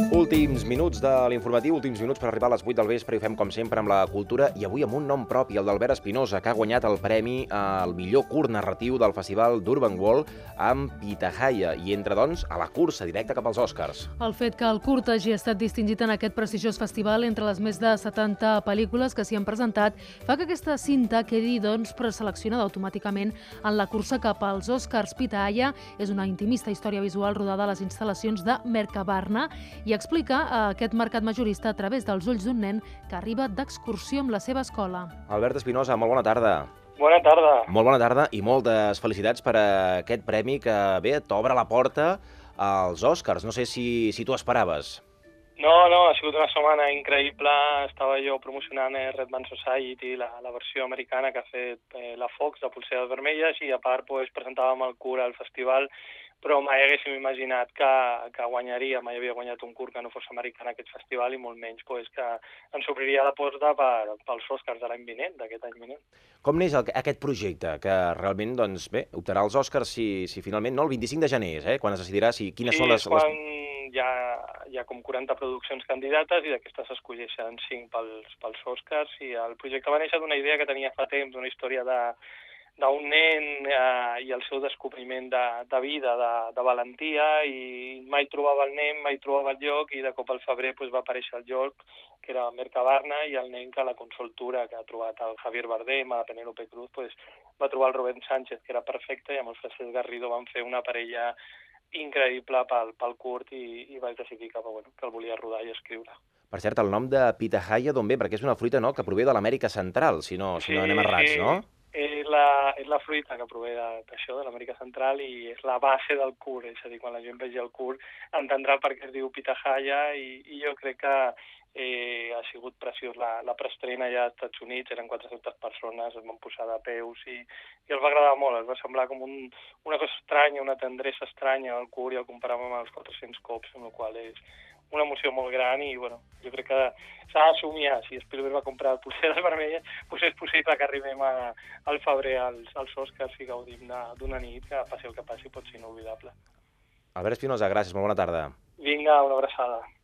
Últims minuts de l'informatiu, últims minuts per arribar a les 8 del vespre i ho fem com sempre amb la cultura i avui amb un nom propi, el d'Albert Espinosa, que ha guanyat el premi al millor curt narratiu del Festival d'Urban World amb Pitahaya i entra, doncs, a la cursa directa cap als Oscars. El fet que el curt hagi estat distingit en aquest prestigiós festival entre les més de 70 pel·lícules que s'hi han presentat fa que aquesta cinta quedi, doncs, preseleccionada automàticament en la cursa cap als Oscars. Pitahaya és una intimista història visual rodada a les instal·lacions de Mercabarna i explica aquest mercat majorista a través dels ulls d'un nen que arriba d'excursió amb la seva escola. Albert Espinosa, molt bona tarda. Bona tarda. Molt bona tarda i moltes felicitats per aquest premi que, bé, t'obre la porta als Oscars. No sé si t'ho esperaves. No, ha sigut una setmana increïble. Estava jo promocionant Red Band Society, la versió americana que ha fet la Fox, de Polseres Vermelles, i a part presentàvem el curt al festival, però mai haguéssim imaginat que guanyaria. Mai havia guanyat un curt que no fos americà en aquest festival i molt menys que ens obriria la porta pels Oscars de l'any vinent, d'aquest any vinent. Com neix aquest projecte, que realment, doncs, bé, optarà als Oscars si finalment, no, el 25 de gener és, quan es decidirà quines són les... Quan hi ha com 40 produccions candidates i d'aquestes s'escolleixen 5 pels Oscars, i el projecte va néixer d'una idea que tenia fa temps, una història d'un nen i el seu descobriment de vida, de valentia, i mai trobava el nen, mai trobava el lloc, i de cop al febrer va aparèixer el lloc, que era Mercabarna, i el nen que a la consultura que ha trobat el Javier Bardem, a la Penélope Cruz, va trobar el Rubén Sánchez, que era perfecte, i amb el Francesc Garrido van fer una parella increïble pel curt, i vaig decidir que el volia rodar i escriure. Per cert, el nom de Pitahaya d'on ve? Perquè és una fruita, no?, que prové de l'Amèrica Central, si no anem errats, no? És la fruita que prové d'això, de l'Amèrica Central, i és la base del curt. És a dir, quan la gent vegi el curt entendrà per què es diu Pitahaya, i jo crec que ha sigut preciós la preestrena allà als Estats Units. Eren 400 persones, es van posar de peus i els va agradar molt. Els va semblar com una cosa estranya, una tendresa estranya al curt, i el comparàvem amb els 400 cops, amb la qual és una emoció molt gran, i jo crec que s'ha d'assumir. Si Spielberg va comprar el Polseres Vermelles, és possible que arribem al febrer als Oscars i gaudim d'una nit que, passi el que passi, pot ser inolvidable. Albert Espinosa, gràcies, molt bona tarda. Vinga, una abraçada.